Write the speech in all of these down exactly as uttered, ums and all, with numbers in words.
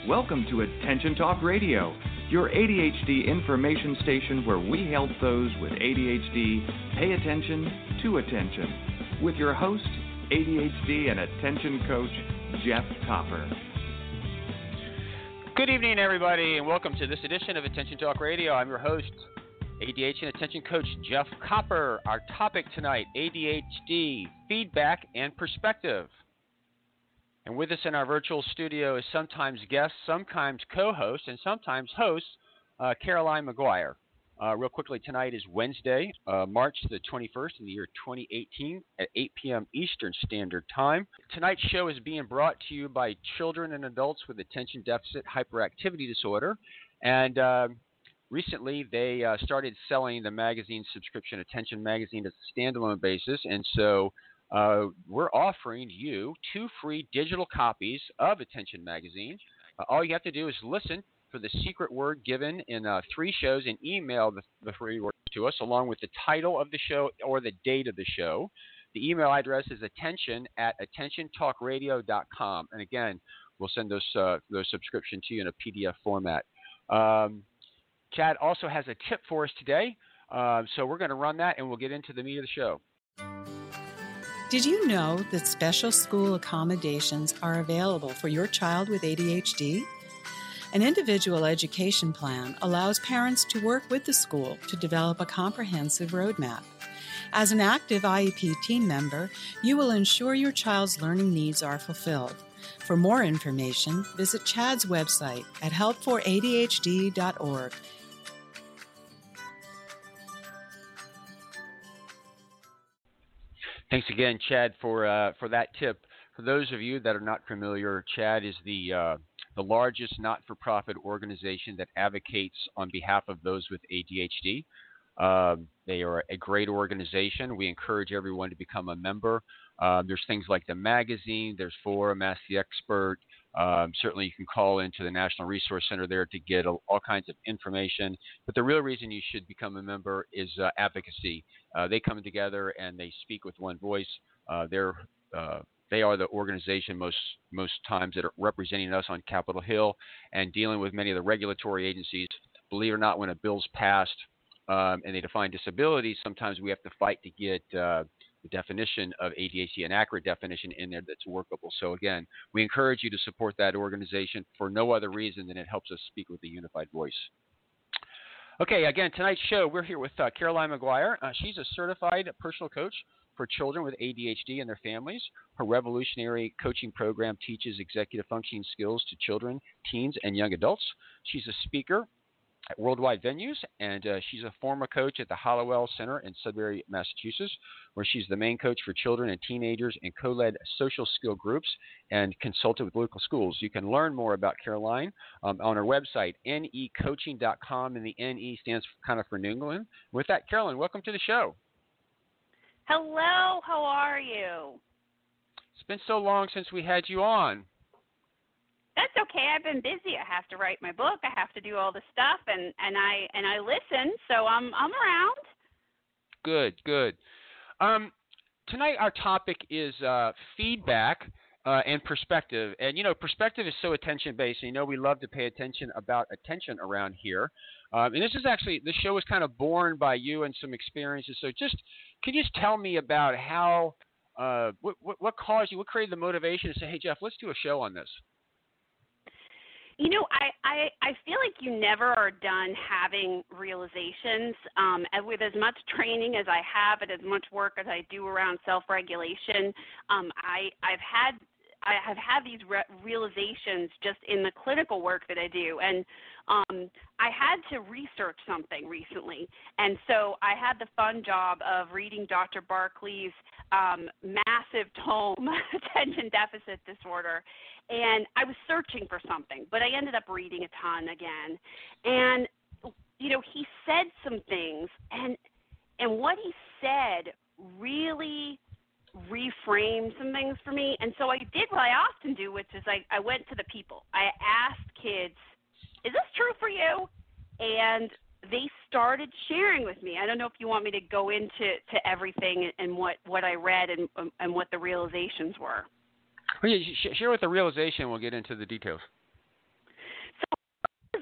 Welcome to Attention Talk Radio, your A D H D information station where we help those with A D H D pay attention to attention. With your host, A D H D and attention coach, Jeff Copper. Good evening, everybody, and welcome to this edition of Attention Talk Radio. I'm your host, A D H D and attention coach, Jeff Copper. Our topic tonight, A D H D, feedback and perspective. And with us in our virtual studio is sometimes guest, sometimes co-host, and sometimes host, uh, Caroline McGuire. Uh, real quickly, tonight is Wednesday, uh, March the twenty-first in the year twenty eighteen at eight p.m. Eastern Standard Time. Tonight's show is being brought to you by children and adults with attention deficit hyperactivity disorder. And uh, recently, they uh, started selling the magazine subscription, Attention Magazine, as a standalone basis. And so uh, we're offering you two free digital copies of Attention Magazine. Uh, all you have to do is listen for the secret word given in uh, three shows and email the, the free word to us along with the title of the show or the date of the show. The email address is attention at attention talk radio dot com. And again, we'll send those, uh, those subscriptions to you in a P D F format. Um, Chad also has a tip for us today, uh, so we're going to run that and we'll get into the meat of the show. Did you know that special school accommodations are available for your child with A D H D? An individual education plan allows parents to work with the school to develop a comprehensive roadmap. As an active I E P team member, you will ensure your child's learning needs are fulfilled. For more information, visit Chad's website at help for A D H D dot org. Thanks again, Chad, for uh, for that tip. For those of you that are not familiar, Chad is the uh, the largest not-for-profit organization that advocates on behalf of those with A D H D. Uh, they are a great organization. We encourage everyone to become a member. Uh, there's things like the magazine, there's forum, Ask the Expert. Um, certainly you can call into the National Resource Center there to get a, all kinds of information. But the real reason you should become a member is uh, advocacy. Uh, they come together and they speak with one voice. Uh, they're uh, They are the organization most most times that are representing us on Capitol Hill and dealing with many of the regulatory agencies. Believe it or not, when a bill's passed um, and they define disability, sometimes we have to fight to get uh, the definition of A D H D, an accurate definition in there that's workable. So again, we encourage you to support that organization for no other reason than it helps us speak with a unified voice. Okay, again, tonight's show, we're here with uh, Caroline McGuire. Uh, she's a certified personal coach for children with A D H D and their families. Her revolutionary coaching program teaches executive functioning skills to children, teens, and young adults. She's a speaker at worldwide venues, and uh, she's a former coach at the Hallowell Center in Sudbury, Massachusetts, where she's the main coach for children and teenagers and co-led social skill groups and consulted with local schools. You can learn more about Caroline um, on her website, N E coaching dot com, and the N E stands for, kind of for New England. With that, Caroline, welcome to the show. Hello, how are you? It's been so long since we had you on. That's okay. I've been busy. I have to write my book. I have to do all the stuff, and, and I and I listen, so I'm I'm around. Good, good. Um, tonight our topic is uh, feedback uh, and perspective, and you know, perspective is so attention-based. And, you know, we love to pay attention about attention around here. Um, and this is actually, this show was kind of born by you and some experiences. So just, can you just tell me about how, uh, what, what, what caused you, what created the motivation to say, hey, Jeff, let's do a show on this? You know, I, I, I feel like you never are done having realizations. Um, and with as much training as I have and as much work as I do around self-regulation, um, I, I've had I have had these re- realizations just in the clinical work that I do. And um, I had to research something recently. And so I had the fun job of reading Doctor Barkley's um, massive tome, Attention Deficit Disorder. And I was searching for something, but I ended up reading a ton again. And, you know, he said some things, and and what he said really reframe some things for me. And so I did what I often do, which is I, I went to the people. I asked kids, is this true for you? And they started sharing with me. I don't know if you want me to go into to everything and what, what I read and, and what the realizations were. Well, yeah, share with the realization. We'll get into the details.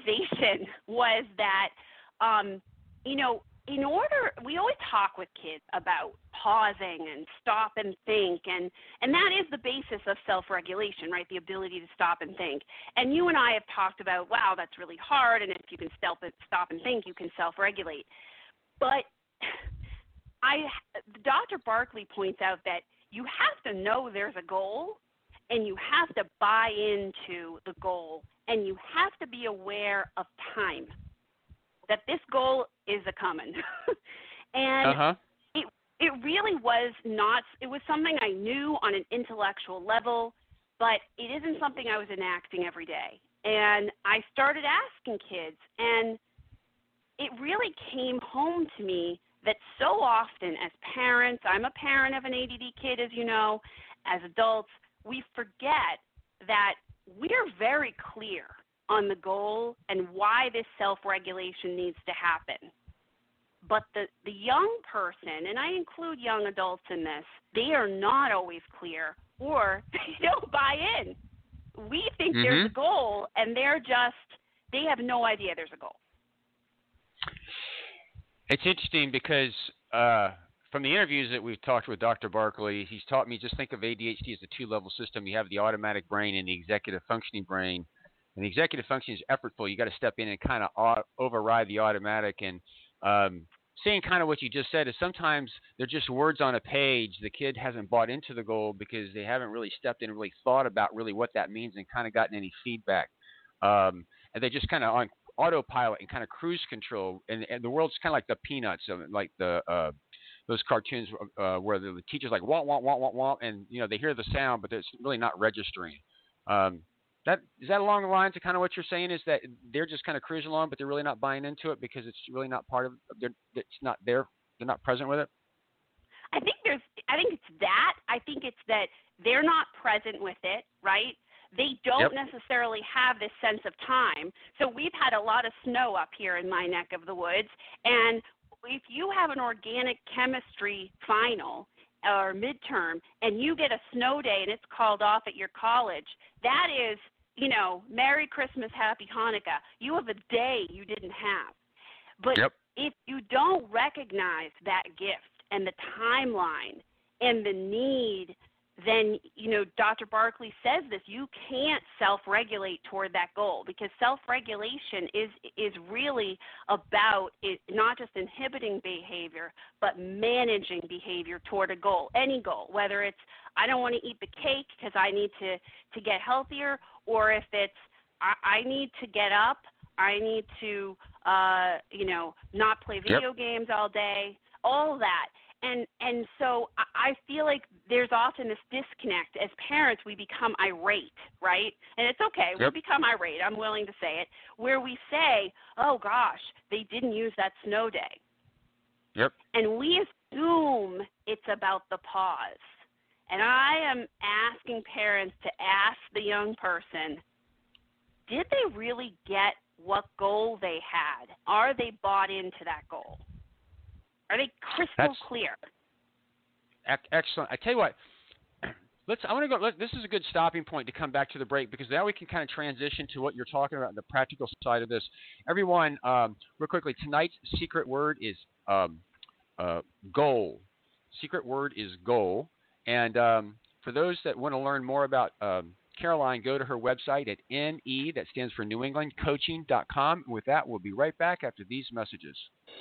realization was that, um, you know, in order, we always talk with kids about pausing and stop and think, and, and that is the basis of self-regulation, right, the ability to stop and think. And you and I have talked about, wow, that's really hard, and if you can stop and think, you can self-regulate. But I, Doctor Barkley points out that you have to know there's a goal, and you have to buy into the goal, and you have to be aware of time, that this goal is a coming. and uh-huh. it it really was not, it was something I knew on an intellectual level, but it isn't something I was enacting every day. And I started asking kids, and it really came home to me that so often as parents, I'm a parent of an A D D kid, as you know, as adults, we forget that we're very clear on the goal and why this self-regulation needs to happen. But the, the young person, and I include young adults in this, they are not always clear, or they don't buy in. We think mm-hmm. there's a goal, and they're just, they have no idea there's a goal. It's interesting because uh, from the interviews that we've talked with Doctor Barkley, he's taught me just think of A D H D as a two-level system. You have the automatic brain and the executive functioning brain. And the executive function is effortful. You got to step in and kind of override the automatic. And um, saying kind of what you just said is sometimes they're just words on a page. The kid hasn't bought into the goal because they haven't really stepped in and really thought about really what that means and kind of gotten any feedback. Um, and they just kind of on autopilot and kind of cruise control. And, and the world's kind of like the Peanuts, like the uh, those cartoons uh, where the, the teacher's like wah wah wah wah wah, and you know they hear the sound, but it's really not registering. Um, That is that along the lines of kind of what you're saying, is that they're just kind of cruising along, but they're really not buying into it because it's really not part of they're it's not there, they're not present with it. I think there's I think it's that. I think it's that they're not present with it, right? They don't yep. necessarily have this sense of time. So we've had a lot of snow up here in my neck of the woods, and if you have an organic chemistry final or midterm and you get a snow day and it's called off at your college, that is, you know, Merry Christmas, Happy Hanukkah. You have a day you didn't have. But yep. if you don't recognize that gift and the timeline and the need, then, you know, Doctor Barkley says this, you can't self-regulate toward that goal, because self-regulation is is really about it, not just inhibiting behavior, but managing behavior toward a goal, any goal, whether it's I don't want to eat the cake because I need to, to get healthier, or if it's I, I need to get up, I need to, uh, you know, not play video yep. games all day, all that. And and so I feel like there's often this disconnect. As parents, we become irate, right? And it's okay. Yep. We become irate. I'm willing to say it. Where we say, oh, gosh, they didn't use that snow day. Yep. And we assume it's about the pause. And I am asking parents to ask the young person, did they really get what goal they had? Are they bought into that goal? Are they crystal That's clear? Excellent. I tell you what, let's. I want to go. Let, this is a good stopping point to come back to the break, because now we can kind of transition to what you're talking about, the practical side of this. Everyone, um, real quickly, tonight's secret word is um, uh, goal. Secret word is goal. And um, for those that want to learn more about um, Caroline, go to her website at N E, that stands for New England Coaching dot com. With that, we'll be right back after these messages.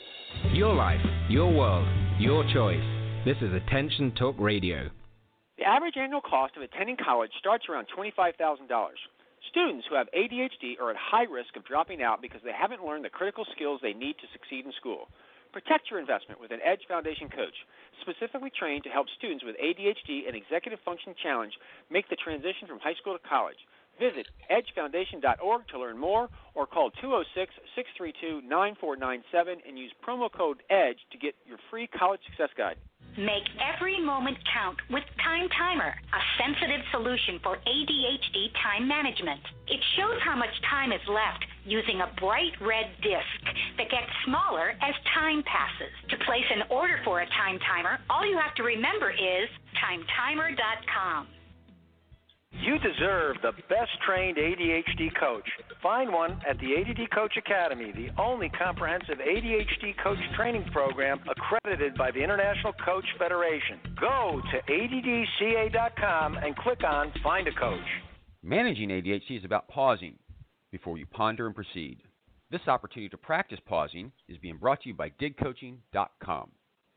Your life, your world, your choice. This is Attention Talk Radio. The average annual cost of attending college starts around twenty-five thousand dollars. Students who have A D H D are at high risk of dropping out because they haven't learned the critical skills they need to succeed in school. Protect your investment with an EDGE Foundation coach, specifically trained to help students with A D H D and executive function challenge make the transition from high school to college. Visit edge foundation dot org to learn more, or call two oh six, six three two, nine four nine seven and use promo code EDGE to get your free college success guide. Make every moment count with Time Timer, a sensitive solution for A D H D time management. It shows how much time is left using a bright red disc that gets smaller as time passes. To place an order for a Time Timer, all you have to remember is time timer dot com. You You deserve the best-trained A D H D coach. Find one at the A D D Coach Academy, the only comprehensive A D H D coach training program accredited by the International Coach Federation. Go to A D D C A dot com and click on Find a Coach. Managing A D H D is about pausing before you ponder and proceed. This opportunity to practice pausing is being brought to you by dig coaching dot com.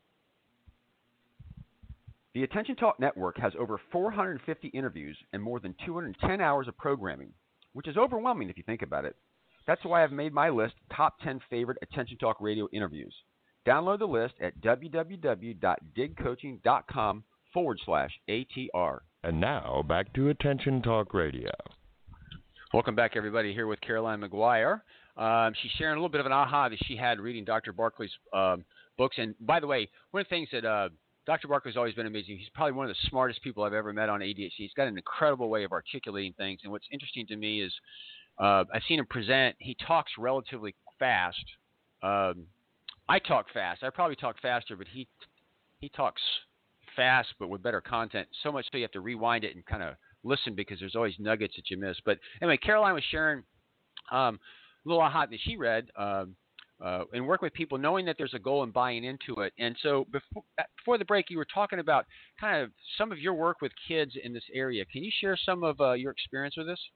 The Attention Talk Network has over four hundred fifty interviews and more than two hundred ten hours of programming, which is overwhelming if you think about it. That's why I've made my list top ten favorite Attention Talk Radio interviews. Download the list at w w w dot dig coaching dot com forward slash A T R. And now, back to Attention Talk Radio. Welcome back, everybody, here with Caroline McGuire. Um, she's sharing a little bit of an aha that she had reading Doctor Barkley's um, books. And by the way, one of the things that uh, Doctor Barkley's always been amazing. He's probably one of the smartest people I've ever met on A D H D. He's got an incredible way of articulating things. And what's interesting to me is uh, I've seen him present. He talks relatively fast. Um, I talk fast. I probably talk faster, but he he talks fast but with better content, so much so you have to rewind it and kind of listen because there's always nuggets that you miss. But anyway, Caroline was sharing um, a little aha that she read um, uh, and work with people knowing that there's a goal and buying into it. And so before, before the break, you were talking about kind of some of your work with kids in this area. Can you share some of uh, your experience with this?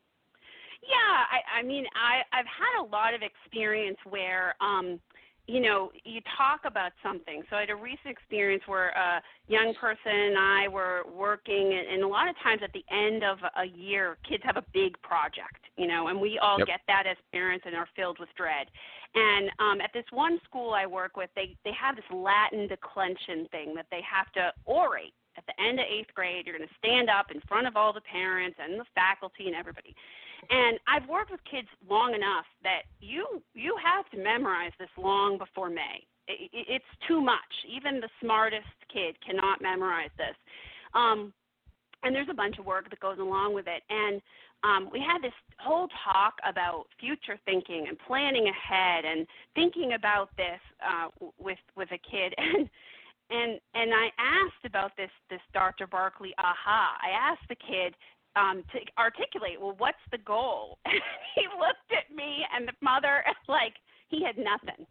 Yeah, I, I mean, I, I've had a lot of experience where um, – you know, you talk about something. So I had a recent experience where a young person and I were working, and, and a lot of times at the end of a year, kids have a big project, you know, and we all yep. get that as parents and are filled with dread. And um, at this one school I work with, they, they have this Latin declension thing that they have to orate. At the end of eighth grade, you're going to stand up in front of all the parents and the faculty and everybody. And I've worked with kids long enough that you you have to memorize this long before May. It, it, it's too much. Even the smartest kid cannot memorize this. Um, and there's a bunch of work that goes along with it. And um, we had this whole talk about future thinking and planning ahead and thinking about this uh, with with a kid. And and and I asked about this this Doctor Barkley aha. I asked the kid um, to articulate, well, what's the goal? He looked at me and the mother like he had nothing.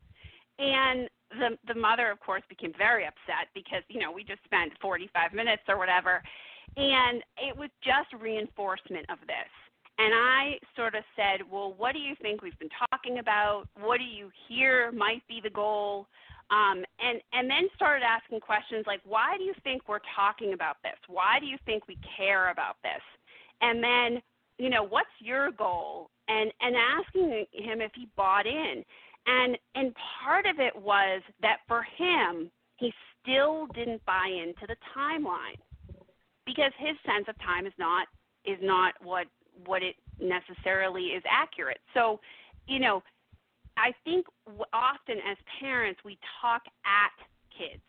And the the mother, of course, became very upset because, you know, we just spent forty-five minutes or whatever. And it was just reinforcement of this. And I sort of said, well, what do you think we've been talking about? What do you hear might be the goal? Um, and, and then started asking questions like, why do you think we're talking about this? Why do you think we care about this? And then, you know, what's your goal? And, and asking him if he bought in. And, and part of it was that for him, he still didn't buy into the timeline because his sense of time is not is not what what it necessarily is accurate. So, you know, I think often as parents we talk at kids.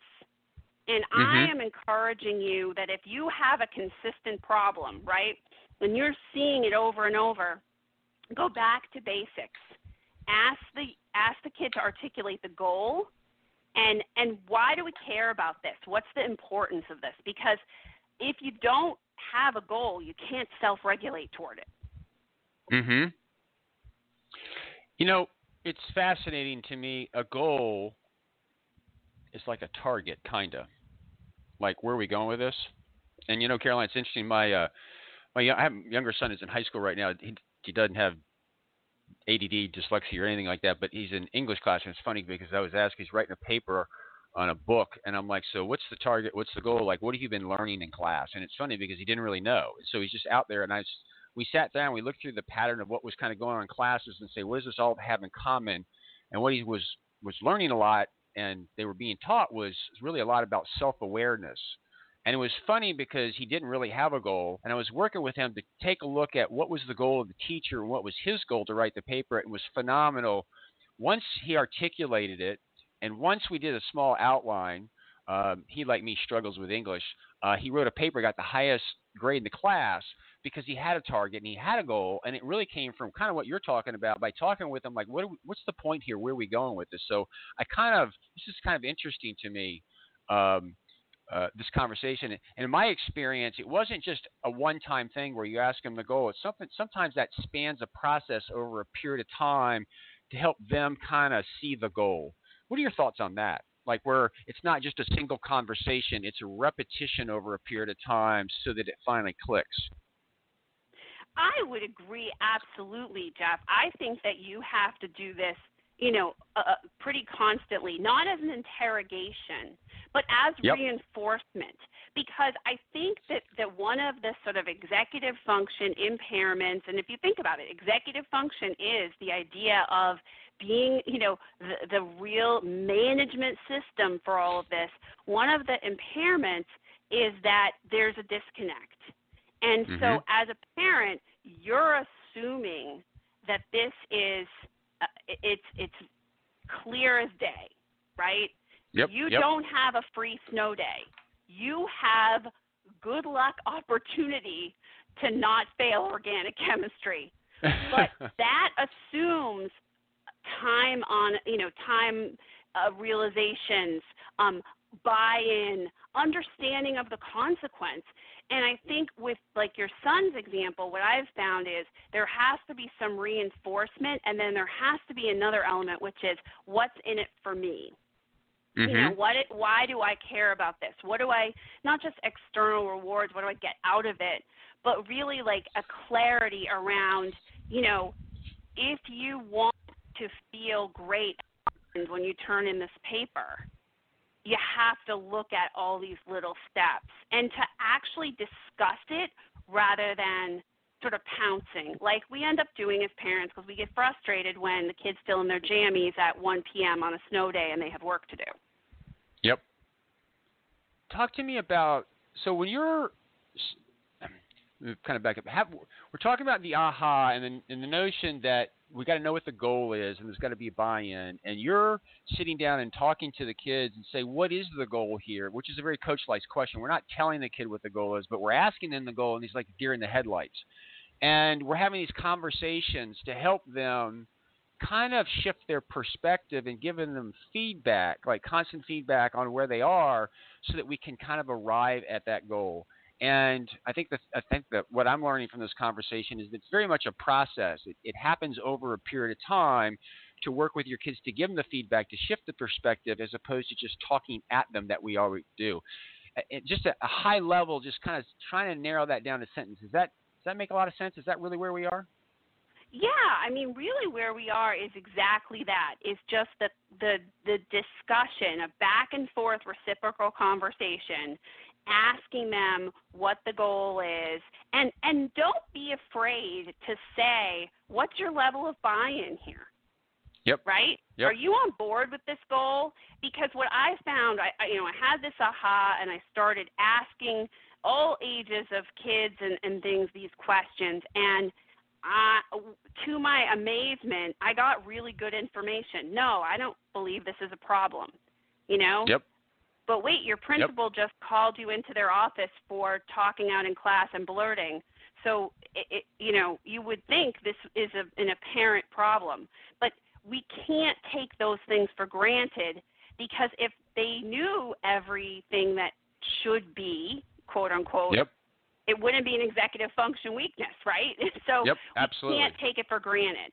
And mm-hmm. I am encouraging you that if you have a consistent problem, right, when you're seeing it over and over, go back to basics. Ask the ask the kid to articulate the goal and and why do we care about this? What's the importance of this? Because if you don't have a goal, you can't self-regulate toward it. Mhm. You know, it's fascinating to me. A goal is like a target, kind of. Like, where are we going with this? And, you know, Caroline, it's interesting. My, uh, my I have a younger son is in high school right now. He, he doesn't have A D D, dyslexia, or anything like that, but he's in English class. And it's funny because I was asked, he's writing a paper on a book, and I'm like, so what's the target? What's the goal? Like, what have you been learning in class? And it's funny because he didn't really know. So he's just out there, and I just, we sat down, we looked through the pattern of what was kind of going on in classes and say, what does this all have in common? And what he was, was learning a lot and they were being taught was really a lot about self-awareness. And it was funny because he didn't really have a goal. And I was working with him to take a look at what was the goal of the teacher and what was his goal to write the paper. It was phenomenal. Once he articulated it, and once we did a small outline, um, he, like me, struggles with English. Uh, he wrote a paper, got the highest grade in the class because he had a target and he had a goal. And it really came from kind of what you're talking about by talking with him, like, what? Are we, what's the point here? Where are we going with this? So I kind of, this is kind of interesting to me. Um, uh, this conversation. And in my experience, it wasn't just a one-time thing where you ask them the goal. It's something. Sometimes that spans a process over a period of time to help them kind of see the goal. What are your thoughts on that? Like where it's not just a single conversation, it's a repetition over a period of time so that it finally clicks. I would agree absolutely, Jeff. I think that you have to do this, you know, uh, pretty constantly, not as an interrogation, but as yep. reinforcement. Because I think that, that one of the sort of executive function impairments, and if you think about it, executive function is the idea of being, you know, the, the real management system for all of this. One of the impairments is that there's a disconnect. And mm-hmm. so as a parent, you're assuming that this is uh, it's it's clear as day, right? Yep, you yep. don't have a free snow day. You have good luck opportunity to not fail organic chemistry. But that assumes time on, you know, time uh, realizations, um, buy-in, understanding of the consequence. And I think with, like, your son's example, what I've found is there has to be some reinforcement, and then there has to be another element, which is what's in it for me. Mm-hmm. You know, what? It, why do I care about this? What do I, not just external rewards, what do I get out of it, but really like a clarity around, you know, if you want to feel great when you turn in this paper, you have to look at all these little steps and to actually discuss it rather than sort of pouncing like we end up doing as parents, because we get frustrated when the kid's still in their jammies at one p.m. on a snow day and they have work to do. Yep. Talk to me about, so when you're, kind of back up, have, we're talking about the aha and the, and the notion that we got to know what the goal is, and there's got to be a buy-in. And you're sitting down and talking to the kids and say, what is the goal here? Which is a very coach-like question. We're not telling the kid what the goal is, but we're asking them the goal, and he's like deer in the headlights. And we're having these conversations to help them kind of shift their perspective and giving them feedback, like constant feedback on where they are, so that we can kind of arrive at that goal. And I think that I think that what I'm learning from this conversation is that it's very much a process. It, it happens over a period of time to work with your kids to give them the feedback, to shift the perspective, as opposed to just talking at them that we already do. It, just at a high level, just kind of trying to narrow that down to sentence. Does that does that make a lot of sense? Is that really where we are? Yeah, I mean, really where we are is exactly that. It's just that the the discussion, a back and forth reciprocal conversation, asking them what the goal is, and and don't be afraid to say, what's your level of buy-in here? Yep. Right? Yep. Are you on board with this goal? Because what I found, I, I you know, I had this aha, and I started asking all ages of kids and, and things these questions, and Uh, to my amazement, I got really good information. No, I don't believe this is a problem, you know? Yep. But wait, your principal yep. just called you into their office for talking out in class and blurting. So, it, it, you know, you would think this is a, an apparent problem. But we can't take those things for granted, because if they knew everything that should be, quote unquote, yep. it wouldn't be an executive function weakness, right? So yep, absolutely. we can't take it for granted.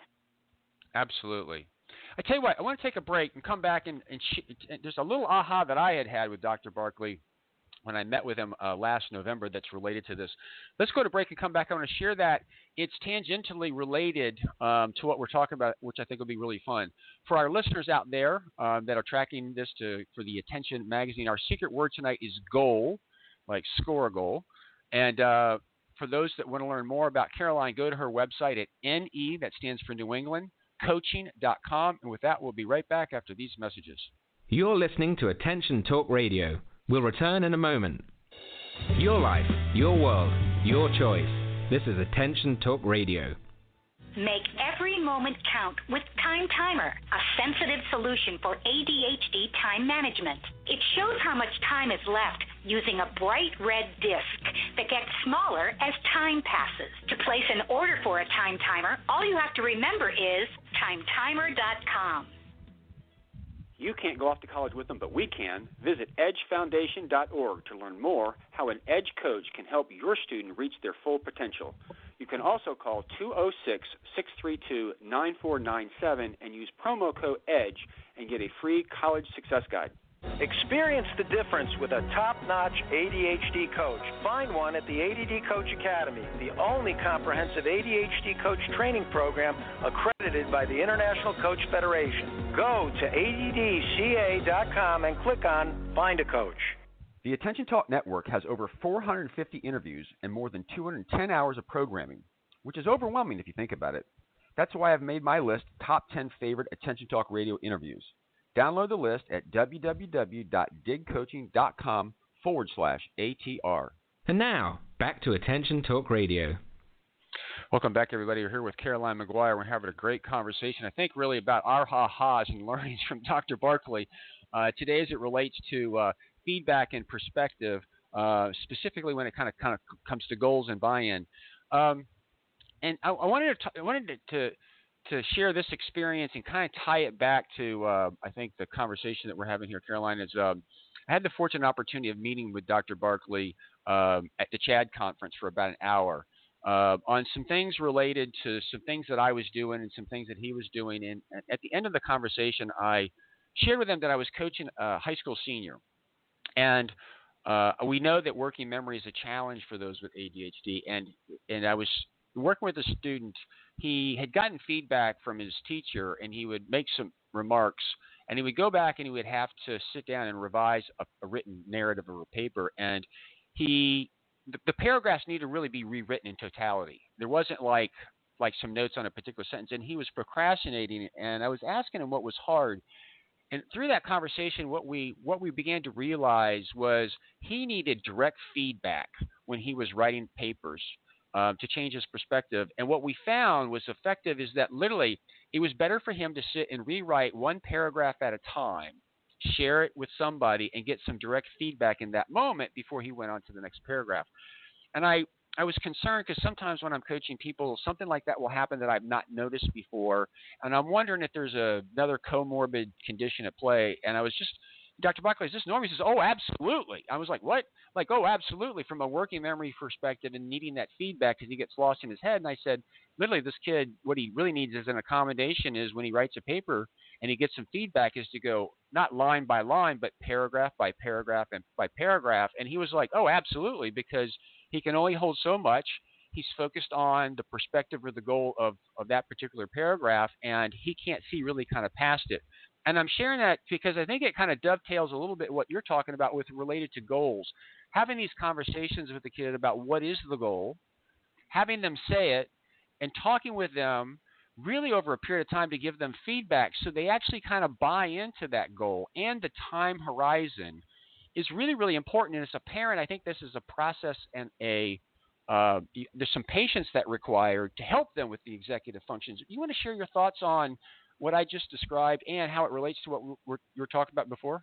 Absolutely. I tell you what, I want to take a break and come back and, and, sh- and there's a little aha that I had had with Doctor Barkley when I met with him uh, last November that's related to this. Let's go to break and come back. I want to share that. It's tangentially related um, to what we're talking about, which I think will be really fun. For our listeners out there um, that are tracking this to for the Attention magazine, our secret word tonight is goal, like score a goal. And uh, for those that want to learn more about Caroline, go to her website at N E, that stands for New England, coaching dot com. And with that, we'll be right back after these messages. You're listening to Attention Talk Radio. We'll return in a moment. Your life, your world, your choice. This is Attention Talk Radio. Make every moment count with Time Timer, a sensitive solution for A D H D time management. It shows how much time is left using a bright red disc that gets smaller as time passes. To place an order for a Time Timer, all you have to remember is time timer dot com. You can't go off to college with them, but we can. Visit edge foundation dot org to learn more how an EDGE coach can help your student reach their full potential. You can also call two oh six, six three two, nine four nine seven and use promo code EDGE and get a free college success guide. Experience the difference with a top-notch A D H D coach. Find one at the A D D Coach Academy, the only comprehensive A D H D coach training program accredited by the International Coach Federation. Go to A D D C A dot com and click on Find a Coach. The Attention Talk Network has over four hundred fifty interviews and more than two hundred ten hours of programming, which is overwhelming if you think about it. That's why I've made my list top ten favorite Attention Talk Radio interviews. Download the list at www.digcoaching.com forward slash ATR. And now, back to Attention Talk Radio. Welcome back, everybody. We're here with Caroline McGuire. We're having a great conversation, I think, really about our ha-has and learnings from Doctor Barkley uh, today as it relates to uh, feedback and perspective, uh, specifically when it kind of kind of comes to goals and buy-in. Um, and I, I wanted to, t- I wanted to, to to share this experience and kind of tie it back to, uh, I think, the conversation that we're having here, Caroline, is um, I had the fortunate opportunity of meeting with Doctor Barkley um, at the CHAD conference for about an hour uh, on some things related to some things that I was doing and some things that he was doing. And at the end of the conversation, I shared with him that I was coaching a high school senior. And uh, we know that working memory is a challenge for those with A D H D. And, and I was working with a student. He had gotten feedback from his teacher, and he would make some remarks, and he would go back and he would have to sit down and revise a, a written narrative or a paper. And he, the, the paragraphs needed to really be rewritten in totality. There wasn't like like some notes on a particular sentence, and he was procrastinating. And I was asking him what was hard. And through that conversation, what we what we began to realize was he needed direct feedback when he was writing papers. Uh, to change his perspective. And what we found was effective is that literally it was better for him to sit and rewrite one paragraph at a time, share it with somebody, and get some direct feedback in that moment before he went on to the next paragraph. And I, I was concerned because sometimes when I'm coaching people, something like that will happen that I've not noticed before. And I'm wondering if there's a, another comorbid condition at play. And I was just, Doctor Buckley, is this normal? He says, oh, absolutely. I was like, what? Like, oh, absolutely, from a working memory perspective and needing that feedback because he gets lost in his head. And I said, literally, this kid, what he really needs as an accommodation is when he writes a paper and he gets some feedback is to go not line by line, but paragraph by paragraph and by paragraph. And he was like, oh, absolutely, because he can only hold so much. He's focused on the perspective or the goal of, of that particular paragraph, and he can't see really kind of past it. And I'm sharing that because I think it kind of dovetails a little bit what you're talking about with related to goals. Having these conversations with the kid about what is the goal, having them say it, and talking with them really over a period of time to give them feedback so they actually kind of buy into that goal and the time horizon is really, really important. And as a parent, I think this is a process and a uh, there's some patience that required to help them with the executive functions. You want to share your thoughts on what I just described and how it relates to what we're, you were talking about before?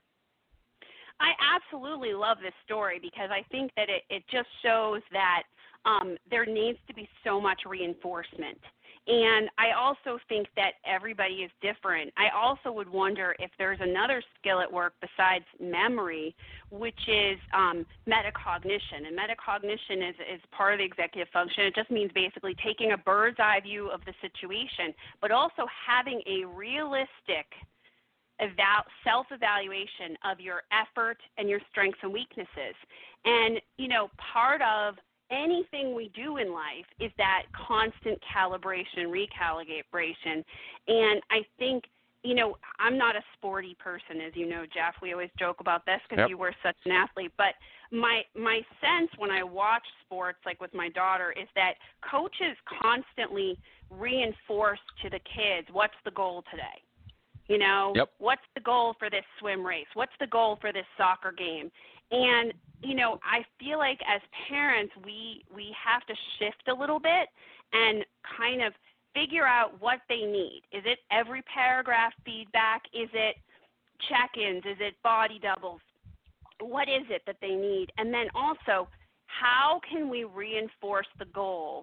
I absolutely love this story because I think that it, it just shows that um, there needs to be so much reinforcement. And I also think that everybody is different. I also would wonder if there's another skill at work besides memory, which is um, metacognition. And metacognition is, is part of the executive function. It just means basically taking a bird's eye view of the situation, but also having a realistic eval- self-evaluation of your effort and your strengths and weaknesses. And, you know, part of anything we do in life is that constant calibration, recalibration. And I think, you know, I'm not a sporty person, as you know, Jeff. We always joke about this because yep. you were such an athlete. But my my sense when I watch sports, like with my daughter, is that coaches constantly reinforce to the kids, what's the goal today? You know, yep. what's the goal for this swim race? What's the goal for this soccer game? And, you know, I feel like as parents, we we have to shift a little bit and kind of figure out what they need. Is it every paragraph feedback? Is it check-ins? Is it body doubles? What is it that they need? And then also, how can we reinforce the goal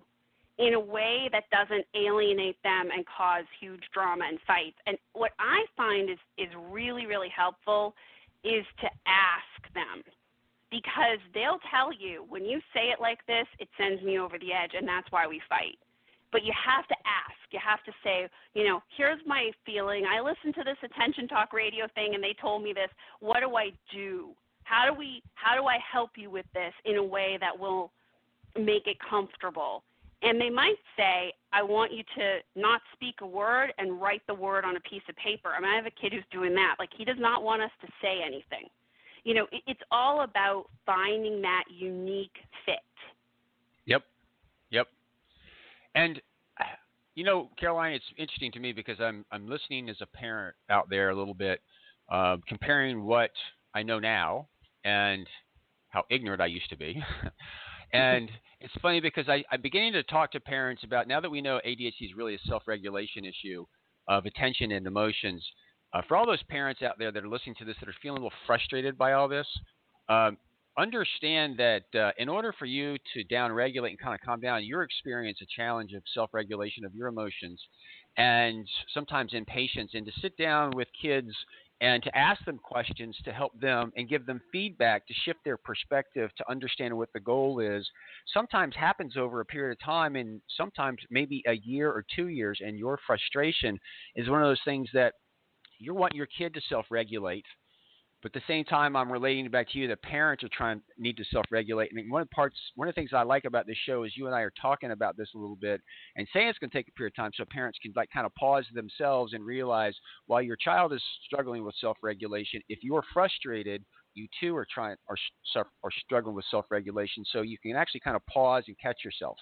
in a way that doesn't alienate them and cause huge drama and fights. And what I find is, is really, really helpful is to ask them, because they'll tell you, when you say it like this, it sends me over the edge, and that's why we fight. But you have to ask. You have to say, you know, here's my feeling. I listened to this Attention Talk Radio thing, and they told me this. What do I do? How do we? How do I help you with this in a way that will make it comfortable? And they might say, I want you to not speak a word and write the word on a piece of paper. I mean, I have a kid who's doing that. Like, he does not want us to say anything. You know, it, it's all about finding that unique fit. Yep, yep. And, you know, Caroline, it's interesting to me because I'm I'm listening as a parent out there a little bit, uh, comparing what I know now and how ignorant I used to be. And it's funny because I, I'm beginning to talk to parents about, now that we know A D H D is really a self-regulation issue of attention and emotions, uh, for all those parents out there that are listening to this that are feeling a little frustrated by all this, um, understand that uh, in order for you to down-regulate and kind of calm down, you're experiencing a challenge of self-regulation of your emotions and sometimes impatience, and to sit down with kids and to ask them questions to help them and give them feedback to shift their perspective to understand what the goal is, sometimes happens over a period of time, and sometimes maybe a year or two years, and your frustration is one of those things that you want your kid to self-regulate. But at the same time, I'm relating back to you that parents are trying need to self-regulate. I mean, one of the parts, one of the things I like about this show is you and I are talking about this a little bit and saying it's going to take a period of time so parents can like kind of pause themselves and realize while your child is struggling with self-regulation, if you're frustrated, you too are trying are are struggling with self-regulation. So you can actually kind of pause and catch yourself.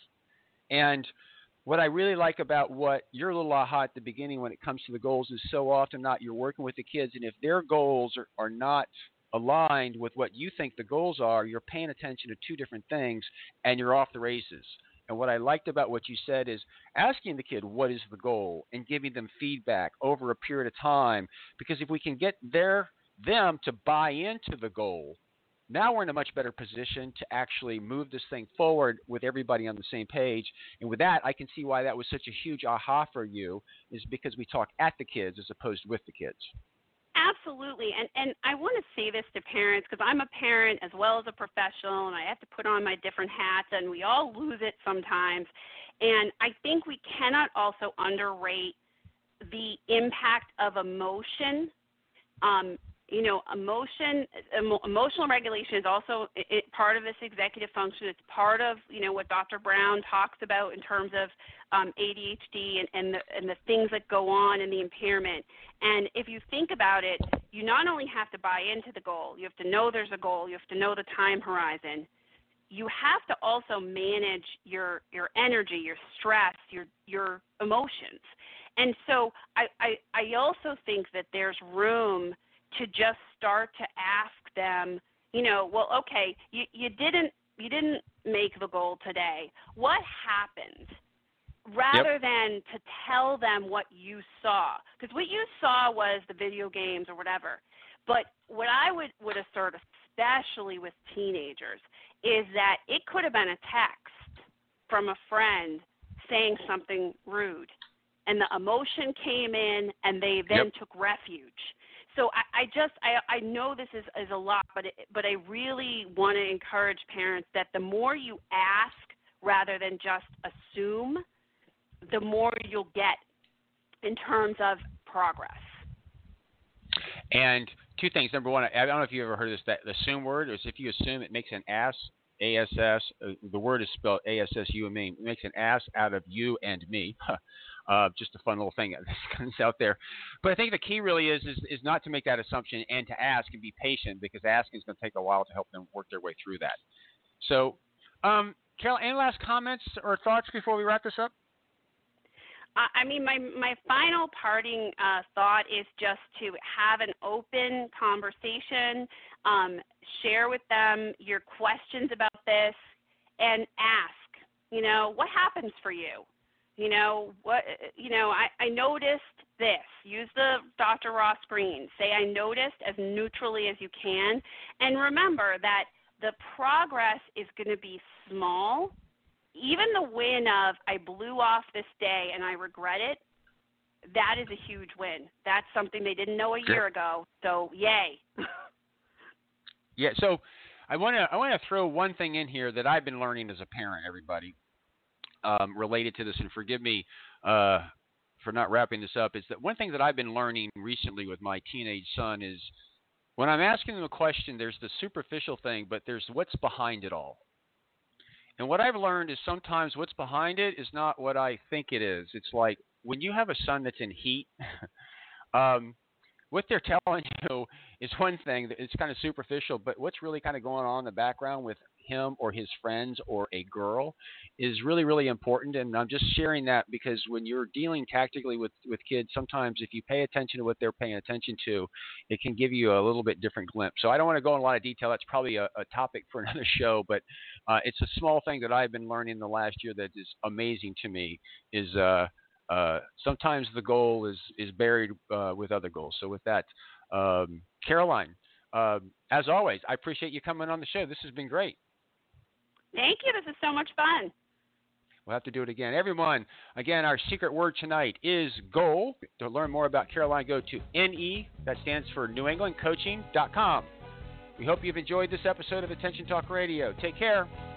And what I really like about what your little aha at the beginning when it comes to the goals is so often not you're working with the kids, and if their goals are, are not aligned with what you think the goals are, you're paying attention to two different things and you're off the races. And what I liked about what you said is asking the kid what is the goal and giving them feedback over a period of time, because if we can get their them to buy into the goal, now we're in a much better position to actually move this thing forward with everybody on the same page. And with that, I can see why that was such a huge aha for you, is because we talk at the kids as opposed to with the kids. Absolutely. And and I want to say this to parents, because I'm a parent as well as a professional, and I have to put on my different hats, and we all lose it sometimes. And I think we cannot also underrate the impact of emotion. Um, You know, emotion, emo, emotional regulation is also it, it, part of this executive function. It's part of, you know, what Doctor Brown talks about in terms of um, A D H D and, and, the, and the things that go on in the impairment. And if you think about it, you not only have to buy into the goal, you have to know there's a goal, you have to know the time horizon. You have to also manage your your energy, your stress, your your emotions. And so I, I, I also think that there's room to just start to ask them, you know, well, okay, you, you didn't you didn't make the goal today. What happened? Rather yep. than to tell them what you saw. Because what you saw was the video games or whatever. But what I would, would assert, especially with teenagers, is that it could have been a text from a friend saying something rude. And the emotion came in, and they then yep. took refuge. So I, I just I, I know this is, is a lot, but it, but I really want to encourage parents that the more you ask rather than just assume, the more you'll get in terms of progress. And two things. Number one, I don't know if you ever heard this, that the assume word is if you assume, it makes an ass, A S S. Uh, the word is spelled A S S U and me. It makes an ass out of you and me. Uh, just a fun little thing that comes out there. But I think the key really is, is is not to make that assumption and to ask and be patient, because asking is going to take a while to help them work their way through that. So, um, Carol, any last comments or thoughts before we wrap this up? I mean, my, my final parting uh, thought is just to have an open conversation, um, share with them your questions about this, and ask, you know, what happens for you? You know, what, you know, I, I noticed this. Use the Doctor Ross Green. Say, I noticed as neutrally as you can. And remember that the progress is going to be small, even the win of I blew off this day and I regret it, that is a huge win. That's something they didn't know a year ago. So, yay. Yeah, so I want to I want to throw one thing in here that I've been learning as a parent, everybody, um, related to this, and forgive me uh, for not wrapping this up, is that one thing that I've been learning recently with my teenage son is when I'm asking him a question, there's the superficial thing, but there's what's behind it all. And what I've learned is sometimes what's behind it is not what I think it is. It's like when you have a son that's in heat, um, what they're telling you is one thing that it's kind of superficial, but what's really kind of going on in the background with him or his friends or a girl is really, really important. And I'm just sharing that because when you're dealing tactically with, with kids, sometimes if you pay attention to what they're paying attention to, it can give you a little bit different glimpse. So I don't want to go in a lot of detail. That's probably a, a topic for another show, but uh, it's a small thing that I've been learning the last year that is amazing to me is uh, uh, sometimes the goal is, is buried uh, with other goals. So with that, um, Caroline, uh, as always, I appreciate you coming on the show. This has been great. Thank you. This is so much fun. We'll have to do it again. Everyone, again, our secret word tonight is goal. To learn more about Caroline, go to N E, that stands for New England Coaching dot com. We hope you've enjoyed this episode of Attention Talk Radio. Take care.